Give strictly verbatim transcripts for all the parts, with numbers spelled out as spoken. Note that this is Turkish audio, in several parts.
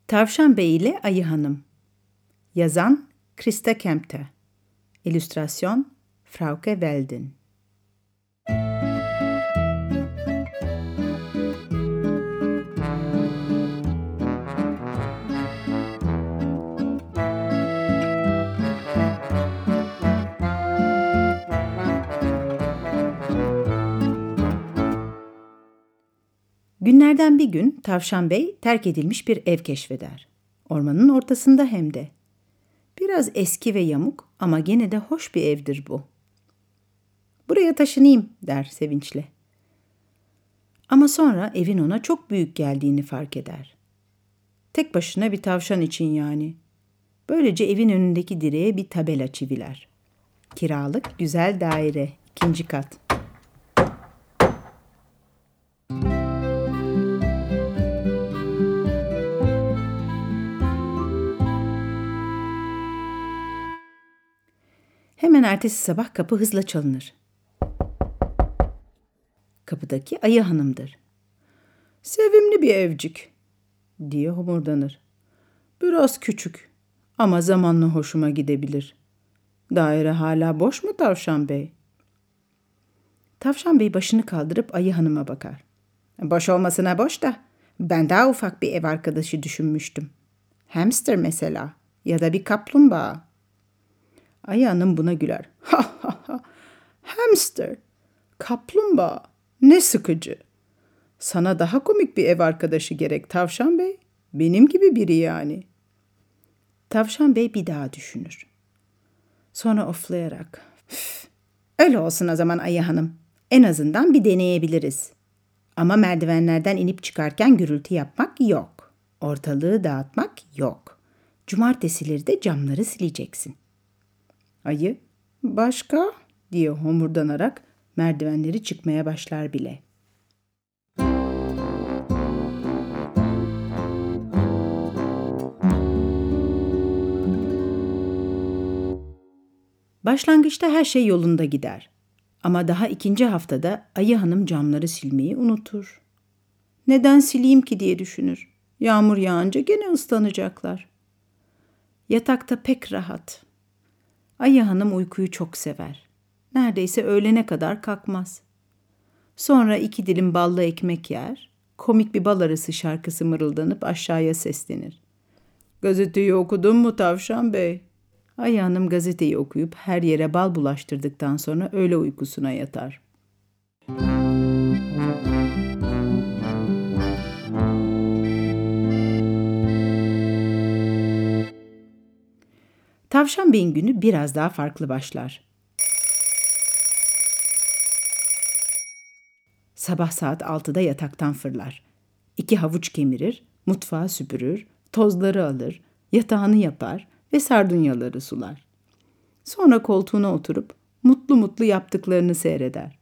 Tavşan Bey ile Ayı Hanım. Yazan Christa Kempter. İllüstrasyon Frauke Weldin. Günlerden bir gün Tavşan Bey terk edilmiş bir ev keşfeder. Ormanın ortasında hem de. Biraz eski ve yamuk ama gene de hoş bir evdir bu. "Buraya taşınayım," der sevinçle. Ama sonra evin ona çok büyük geldiğini fark eder. Tek başına bir tavşan için yani. Böylece evin önündeki direğe bir tabela çiviler. Kiralık güzel daire, ikinci kat. Hemen ertesi sabah kapı hızla çalınır. Kapıdaki Ayı Hanım'dır. "Sevimli bir evcik," diye homurdanır. "Biraz küçük ama zamanla hoşuma gidebilir. Daire hala boş mu Tavşan Bey?" Tavşan Bey başını kaldırıp Ayı Hanım'a bakar. "Boş olmasına boş da ben daha ufak bir ev arkadaşı düşünmüştüm. Hamster mesela ya da bir kaplumbağa." Ayı Hanım buna güler. "Ha ha ha, hamster, kaplumbağa, ne sıkıcı. Sana daha komik bir ev arkadaşı gerek Tavşan Bey. Benim gibi biri yani." Tavşan Bey bir daha düşünür. Sonra oflayarak, "Öyle olsun o zaman Ayı Hanım. En azından bir deneyebiliriz. Ama merdivenlerden inip çıkarken gürültü yapmak yok. Ortalığı dağıtmak yok. Cumartesileri de camları sileceksin." Ayı, "Başka?" diye homurdanarak merdivenleri çıkmaya başlar bile. Başlangıçta her şey yolunda gider. Ama daha ikinci haftada Ayı Hanım camları silmeyi unutur. "Neden sileyim ki?" diye düşünür. Yağmur yağınca gene ıslanacaklar. Yatakta pek rahat. Ayı Hanım uykuyu çok sever. Neredeyse öğlene kadar kalkmaz. Sonra iki dilim ballı ekmek yer, komik bir bal arısı şarkısı mırıldanıp aşağıya seslenir. "Gazeteyi okudun mu Tavşan Bey?" Ayı Hanım gazeteyi okuyup her yere bal bulaştırdıktan sonra öğle uykusuna yatar. Tavşan Bey'in günü biraz daha farklı başlar. Sabah saat altıda yataktan fırlar. İki havuç kemirir, mutfağı süpürür, tozları alır, yatağını yapar ve sardunyaları sular. Sonra koltuğuna oturup mutlu mutlu yaptıklarını seyreder.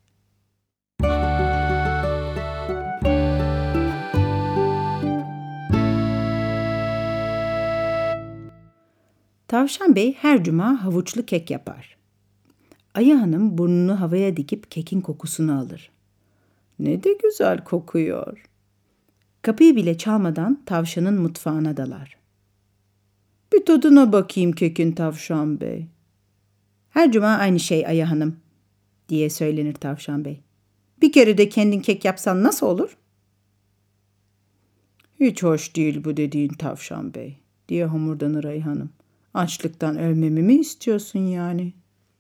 Tavşan Bey her cuma havuçlu kek yapar. Ayı Hanım burnunu havaya dikip kekin kokusunu alır. "Ne de güzel kokuyor." Kapıyı bile çalmadan tavşanın mutfağına dalar. "Bir tadına bakayım kekin Tavşan Bey." "Her cuma aynı şey Ayı Hanım," diye söylenir Tavşan Bey. "Bir kere de kendin kek yapsan nasıl olur?" "Hiç hoş değil bu dediğin Tavşan Bey," diye homurdanır Ayı Hanım. "Açlıktan ölmemi mi istiyorsun yani?"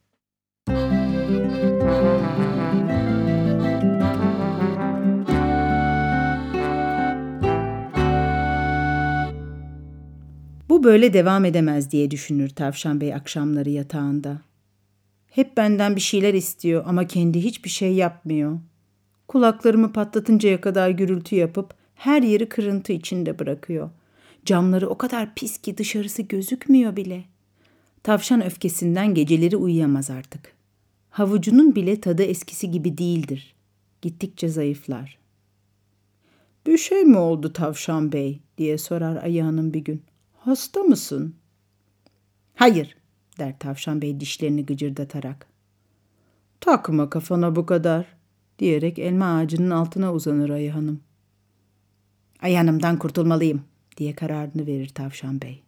Bu böyle devam edemez diye düşünür Tavşan Bey akşamları yatağında. Hep benden bir şeyler istiyor ama kendi hiçbir şey yapmıyor. Kulaklarımı patlatıncaya kadar gürültü yapıp her yeri kırıntı içinde bırakıyor. Camları o kadar pis ki dışarısı gözükmüyor bile. Tavşan öfkesinden geceleri uyuyamaz artık. Havucunun bile tadı eskisi gibi değildir. Gittikçe zayıflar. "Bir şey mi oldu Tavşan Bey?" diye sorar Ayı Hanım bir gün. "Hasta mısın?" "Hayır," der Tavşan Bey dişlerini gıcırdatarak. "Takma kafana bu kadar," diyerek elma ağacının altına uzanır Ayı Hanım. "Ayı Hanım'dan kurtulmalıyım," diye kararını verir Tavşan Bey.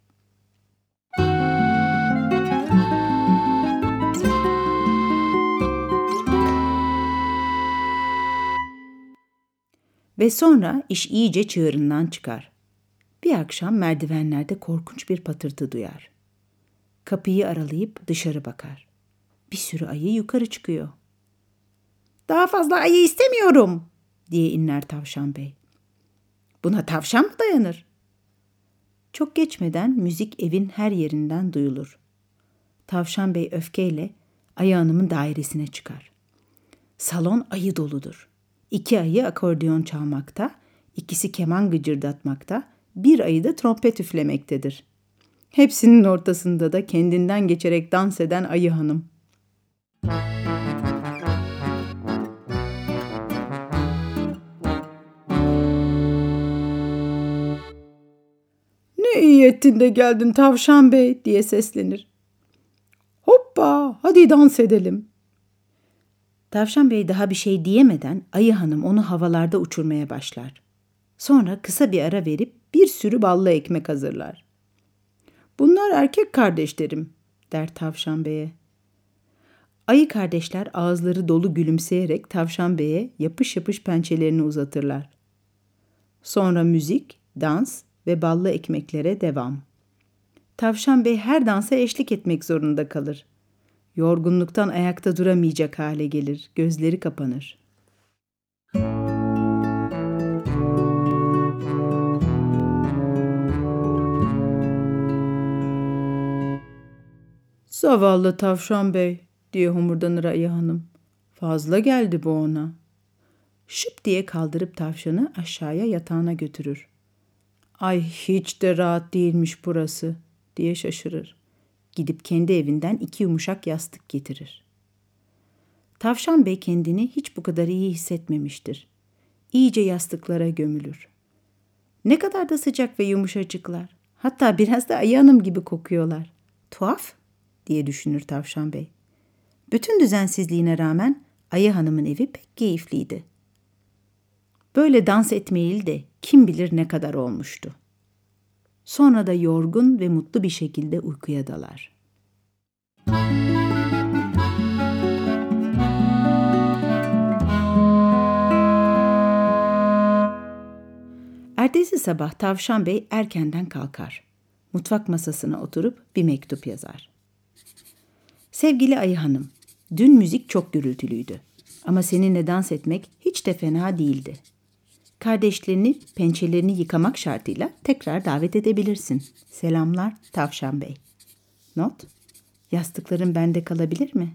Ve sonra iş iyice çığırından çıkar. Bir akşam merdivenlerde korkunç bir patırtı duyar. Kapıyı aralayıp dışarı bakar. Bir sürü ayı yukarı çıkıyor. "Daha fazla ayı istemiyorum," diye inler Tavşan Bey. "Buna tavşan mı dayanır?" Çok geçmeden müzik evin her yerinden duyulur. Tavşan Bey öfkeyle Ayı Hanım'ın dairesine çıkar. Salon ayı doludur. İki ayı akordeon çalmakta, ikisi keman gıcırdatmakta, bir ayı da trompet üflemektedir. Hepsinin ortasında da kendinden geçerek dans eden Ayı Hanım. "Ne iyi ettin de geldin Tavşan Bey," diye seslenir. "Hoppa, hadi dans edelim." Tavşan Bey daha bir şey diyemeden Ayı Hanım onu havalarda uçurmaya başlar. Sonra kısa bir ara verip bir sürü ballı ekmek hazırlar. "Bunlar erkek kardeşlerim," der Tavşan Bey'e. Ayı kardeşler ağızları dolu gülümseyerek Tavşan Bey'e yapış yapış pençelerini uzatırlar. Sonra müzik, dans ve ballı ekmeklere devam. Tavşan Bey her dansa eşlik etmek zorunda kalır. Yorgunluktan ayakta duramayacak hale gelir, gözleri kapanır. "Zavallı Tavşan Bey," diye homurdanır Ayı Hanım. "Fazla geldi bu ona." Şıp diye kaldırıp tavşanı aşağıya yatağına götürür. "Ay hiç de rahat değilmiş burası," diye şaşırır. Gidip kendi evinden iki yumuşak yastık getirir. Tavşan Bey kendini hiç bu kadar iyi hissetmemiştir. İyice yastıklara gömülür. Ne kadar da sıcak ve yumuşacıklar. Hatta biraz da Ayı Hanım gibi kokuyorlar. Tuhaf diye düşünür Tavşan Bey. Bütün düzensizliğine rağmen Ayı Hanım'ın evi pek keyifliydi. Böyle dans etmeyeli de kim bilir ne kadar olmuştu. Sonra da yorgun ve mutlu bir şekilde uykuya dalar. Ertesi sabah Tavşan Bey erkenden kalkar. Mutfak masasına oturup bir mektup yazar. "Sevgili Ayı Hanım, dün müzik çok gürültülüydü. Ama seninle dans etmek hiç de fena değildi. Kardeşlerini pençelerini yıkamak şartıyla tekrar davet edebilirsin. Selamlar Tavşan Bey." Not: Yastıkların bende kalabilir mi?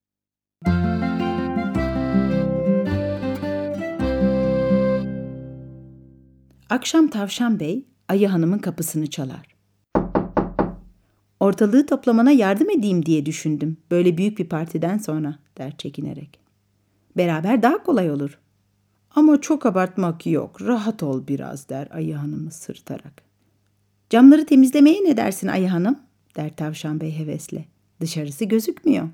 Akşam Tavşan Bey Ayı Hanım'ın kapısını çalar. "Ortalığı toplamana yardım edeyim diye düşündüm. Böyle büyük bir partiden sonra," der çekinerek. "Beraber daha kolay olur." "Ama çok abartmak yok. Rahat ol biraz," der Ayı Hanım'ı sırıtarak. "Camları temizlemeye ne dersin Ayı Hanım?" der Tavşan Bey hevesle. "Dışarısı gözükmüyor."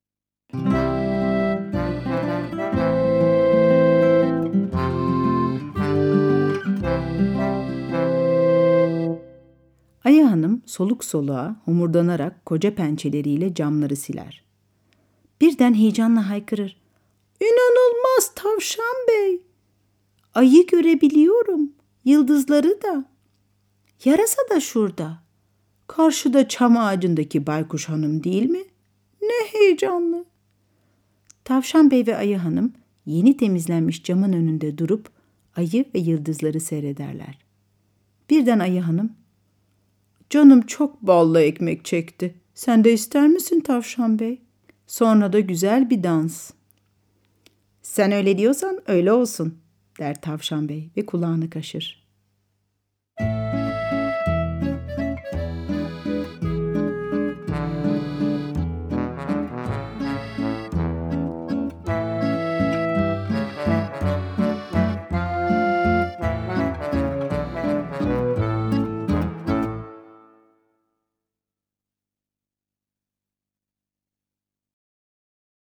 Ayı Hanım soluk soluğa, homurdanarak koca pençeleriyle camları siler. Birden heyecanla haykırır. "İnanılmaz Tavşan Bey! Ayı görebiliyorum, yıldızları da. Yarasa da şurada. Karşıda çam ağacındaki Baykuş Hanım değil mi? Ne heyecanlı." Tavşan Bey ve Ayı Hanım yeni temizlenmiş camın önünde durup ayı ve yıldızları seyrederler. Birden Ayı Hanım, "Canım çok ballı ekmek çekti. Sen de ister misin Tavşan Bey? Sonra da güzel bir dans." "Sen öyle diyorsan öyle olsun," der Tavşan Bey ve kulağını kaşır.